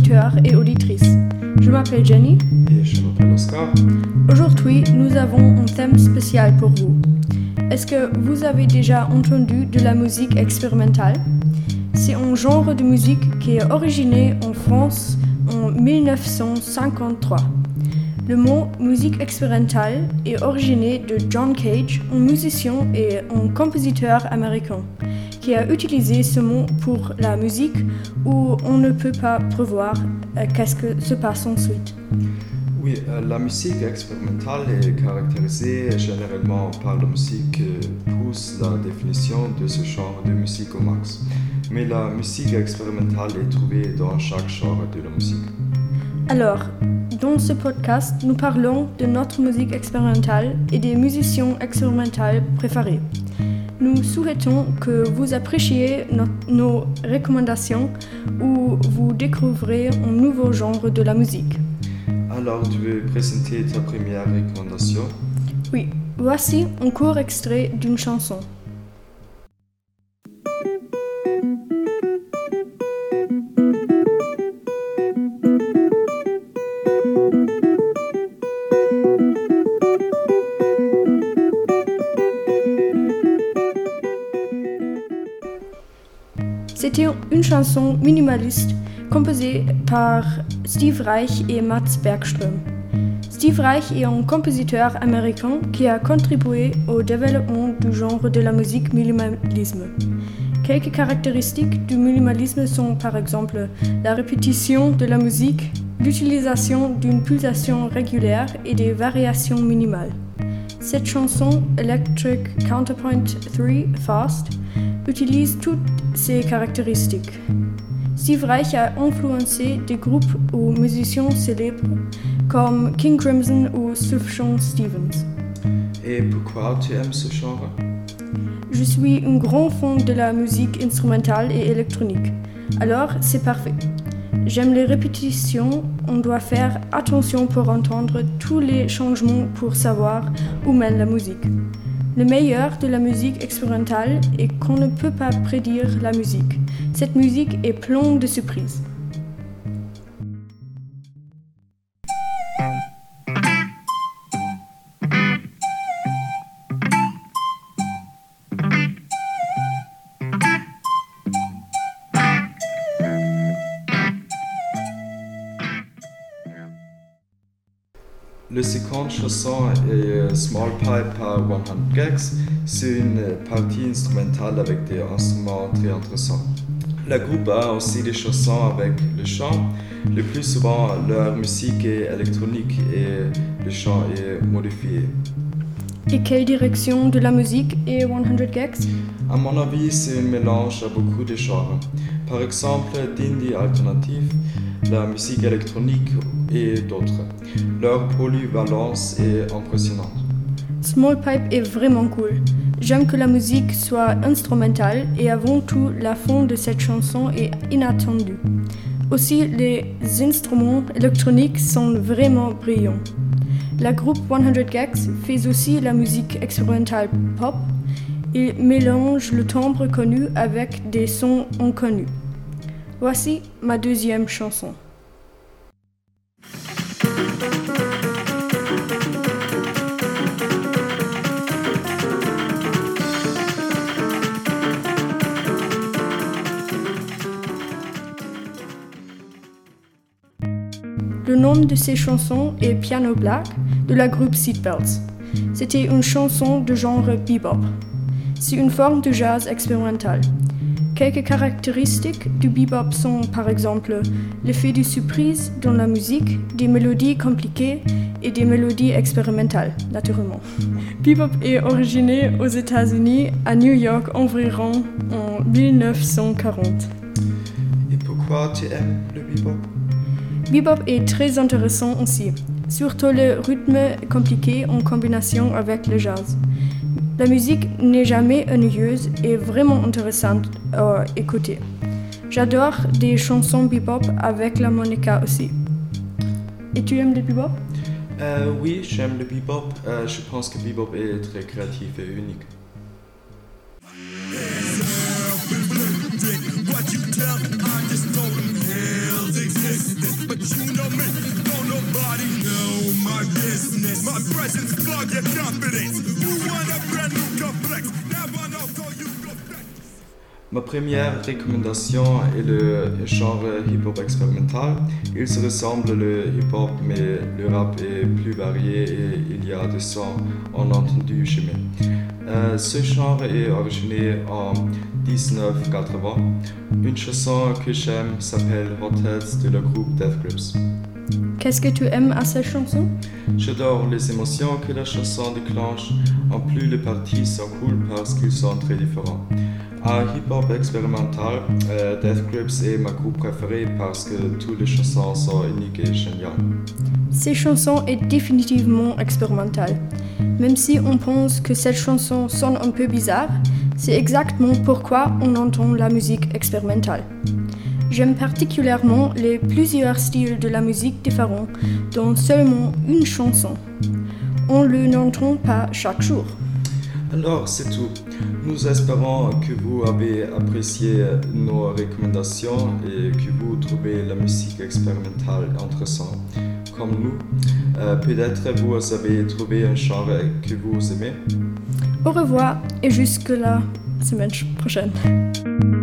auditeurs et auditrices. Je m'appelle Jenny. Et je m'appelle Oscar. Aujourd'hui, nous avons un thème spécial pour vous. Est-ce que vous avez déjà entendu de la musique expérimentale? C'est un genre de musique qui est originé en France en 1953. Le mot musique expérimentale est originé de John Cage, un musicien et un compositeur américain, qui a utilisé ce mot pour la musique où on ne peut pas prévoir qu'est-ce que se passe ensuite. Oui, la musique expérimentale est caractérisée généralement par la musique qui pousse la définition de ce genre de musique au max. Mais la musique expérimentale est trouvée dans chaque genre de la musique. Alors, dans ce podcast, nous parlons de notre musique expérimentale et des musiciens expérimentaux préférés. Nous souhaitons que vous appréciez nos recommandations ou vous découvrirez un nouveau genre de la musique. Alors, tu veux présenter ta première recommandation? Oui, voici un court extrait d'une chanson. C'était une chanson minimaliste composée par Steve Reich et Mats Bergström. Steve Reich est un compositeur américain qui a contribué au développement du genre de la musique minimalisme. Quelques caractéristiques du minimalisme sont par exemple la répétition de la musique, l'utilisation d'une pulsation régulière et des variations minimales. Cette chanson, Electric Counterpoint 3 Fast, utilise toutes ces caractéristiques. Steve Reich a influencé des groupes ou musiciens célèbres comme King Crimson ou Sufjan Stevens. Et pourquoi tu aimes ce genre? Je suis un grand fan de la musique instrumentale et électronique, alors c'est parfait. J'aime les répétitions, on doit faire attention pour entendre tous les changements pour savoir où mène la musique. Le meilleur de la musique expérimentale est qu'on ne peut pas prédire la musique. Cette musique est pleine de surprises. La seconde chanson est Small Pipe par 100 Gags. C'est une partie instrumentale avec des instruments très intéressants. Le groupe a aussi des chansons avec le chant. Le plus souvent, leur musique est électronique et le chant est modifié. Et quelle direction de la musique est 100 Gags? À mon avis, c'est un mélange à beaucoup de genres. Par exemple, d'indie alternatif, la musique électronique et d'autres. Leur polyvalence est impressionnante. Small Pipe est vraiment cool. J'aime que la musique soit instrumentale et avant tout, la fin de cette chanson est inattendue. Aussi, les instruments électroniques sont vraiment brillants. Le groupe 100 Gags fait aussi la musique expérimentale pop. Il mélange le timbre connu avec des sons inconnus. Voici ma deuxième chanson. Le nom de ces chansons est Piano Black de la groupe Seatbelts. C'était une chanson de genre bebop. C'est une forme de jazz expérimental. Quelques caractéristiques du bebop sont par exemple l'effet de surprise dans la musique, des mélodies compliquées et des mélodies expérimentales, naturellement. Bebop est originé aux États-Unis, à New York environ en 1940. Et pourquoi tu aimes le bebop? Bebop est très intéressant aussi, surtout le rythme compliqué en combination avec le jazz. La musique n'est jamais ennuyeuse et vraiment intéressante à écouter. J'adore des chansons bebop avec l'harmonica aussi. Et tu aimes le bebop? Oui, j'aime le bebop. Je pense que bebop est très créatif et unique. What you tell, I just told them hills exist. distance, but you know me, don't nobody know my business. My presence plug your confidence. You want a brand new complex, never know how you go back. Ma première recommandation est le genre hip-hop expérimental. Il se ressemble le hip-hop, mais le rap est plus varié et il y a des sons on a entendu jamais. Ce genre est originaire en 1980. Une chanson que j'aime s'appelle Hotheads de le groupe Death Grips. Qu'est-ce que tu aimes à cette chanson? J'adore les émotions que la chanson déclenche. En plus, les parties sont cool parce qu'ils sont très différents. À hip-hop expérimental, Death Grips est ma groupe préférée parce que toutes les chansons sont uniques et géniales. Ces chansons est définitivement expérimentale. Même si on pense que cette chanson sonne un peu bizarre, c'est exactement pourquoi on entend la musique expérimentale. J'aime particulièrement les plusieurs styles de la musique différents dans seulement une chanson. On ne l'entend pas chaque jour. Alors, c'est tout. Nous espérons que vous avez apprécié nos recommandations et que vous trouvez la musique expérimentale intéressante comme nous. Peut-être vous avez trouvé un genre que vous aimez. Au revoir et jusqu'à la semaine prochaine.